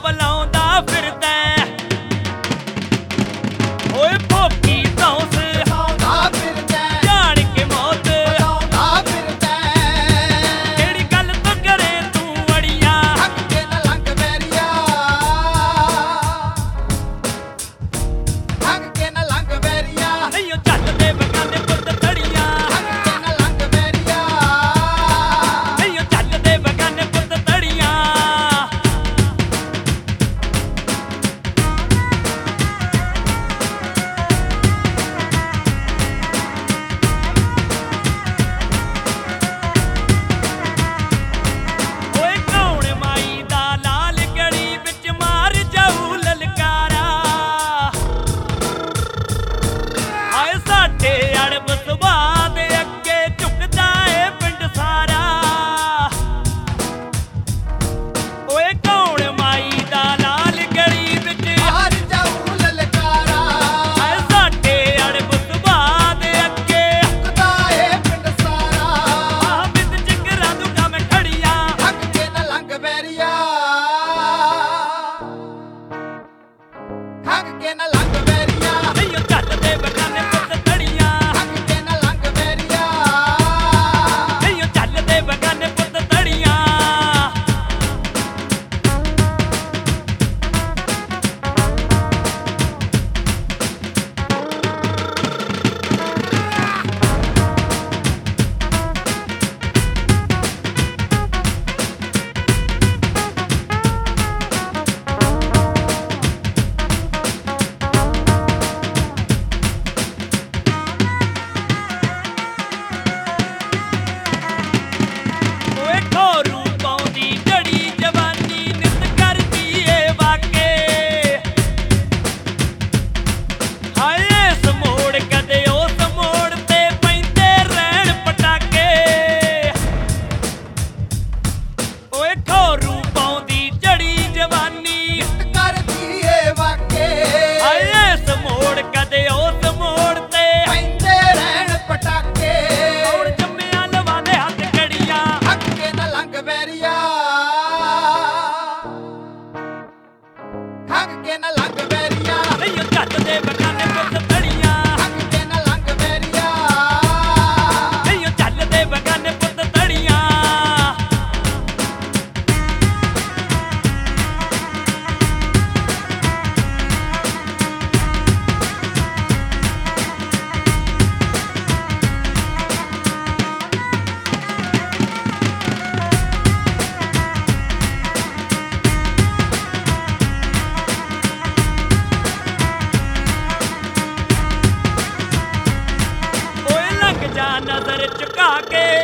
ਬੁਲਾਉਂਦਾ ਫਿਰਦਾ ਓਏ ਭੋਗੀ ਧੌਂਸ ਆਉਂਦਾ ਫਿਰਦਾ ਜਾਣ ਕੇ ਮੌਤ ਆਉਂਦਾ ਫਿਰਦਾ ਕਿਹੜੀ ਗੱਲ ਤੋਂ ਕਰੇ ਤੂੰ ਅੜੀਆਂ ਹੱਕ ਕੇ ਨਾ ਲੰਘ ਬੈਰੀਆ ਹੱਕ ਕੇ ਨਾ ਲੰਘ ਬੈਰੀਆ ਨਹੀਂ ਉਹ ਚੱਲਦੇ ਬਗਾਨੇ ਪੁੱਤ ਤੜੀਆਂ ਹੱਕ ਕੇ ਨਾ ਲੰਘ ਬੈਰੀਆ ਨਹੀਂ ਉਹ ਚੱਲਦੇ ਬਗਾਨੇ ਪੁੱਤ ਤੜੀਆਂ ਓਏ ਕੌਣ ਮਾਈ ਦਾ ਲਾਲ ਗਲੀ ਵਿੱਚ ਮਾਰ ਜਾਊ ਲਲਕਾਰਾ ਆਏ ਸਾਡੇ ਅੜਬ ਸੁਭਾਅ ਦੇ ਅੱਗੇ ਝੁਕਦਾ ਏ ਪਿੰਡ ਸਾਰਾ ਓਏ ਕੌਣ ਮਾਈ ਦਾ ਲਾਲ ਗਲੀ ਵਿੱਚ ਹਾਰ ਜਾਊ ਲਲਕਾਰਾ ਆਏ ਸਾਡੇ ਅੜਬ ਸੁਭਾਅ ਦੇ ਅੱਗੇ ਕੁੱਤਾ ਏ ਪਿੰਡ ਸਾਰਾ ਆਹ ਬਿੰਦ ਜਿਗਰਾਂ ਦੂੰਗਾ ਮੈਂ ਖੜੀਆਂ ਹੱਕ ਕੇ ਨਾ ਲੰਘ ਬੈਰੀਆ ਹੱਕ ਕੇ ਨਾ ਲੰਘ ਬੈਰੀਆ ਨਹੀਂ ਉਹ ਚੱਲਦੇ ਬਗਾਨੇ ਪੁੱਤ ਤੜੀਆਂ ਹੱਕ ਕੇ ਨਾ ਲੰਘ ਬੈਰੀਆ ਨਹੀਂ ਉਹ ਚੱਲਦੇ ਬਗਾਨੇ ਪੁੱਤ ਤੜੀਆਂ ਓਏ ਖੋਰੂ ਪਾਉਂਦੀ ਜੜੀ ਜਵਾਨੀ ਨਿਤ ਕਰਦੀ ਏ ਵਾਕੇ ਹਾਏ ਇਸ ਮੋੜ ਕਦੇ ਉਸ ਮੋੜ ਤੇ ਪੈਂਦੇ ਰਹਿਣ ਪਟਾਕੇ ਓਏ ਖੋਰੂ ਪਾਉਂਦੀ ਜੜੀ ਜਵਾਨੀ ਕਰਦੀ ਏ ਵਾਕੇ ਹਾਏ ਇਸ ਮੋੜ ਕਦੇ ਉਸ ਮੋੜ ਤੇ ਪੈਂਦੇ ਰਹਿਣ ਪਟਾਕੇ ਹੁਣ ਜੰਮਿਆ ਲਵਾਦੇ ਹੱਥ ਕੜੀਆਂ ਹੱਕ ਕੇ ਨਾ ਲੰਘ ਬੈਰੀਆ ਹੱਕ ਕੇ ਨਾ ਲੰਘ ਬੈਰੀਆ ਨਹੀਂ ਉਹ ਚੱਲਦੇ ਬਗਾਨੇ ਪੁੱਤ ਤੜੀਆਂ ਹੱਕ ਕੇ ਨਾ ਲੰਘ ਬੈਰੀਆ ਨਹੀਂ ਉਹ ਚੱਲਦੇ ਬਗਾਨੇ ਪੁੱਤ ਤੜੀਆਂ ਓਏ ਲੰਘ ਜਾ ਨਜ਼ਰ ਝੁਕਾ ਕੇ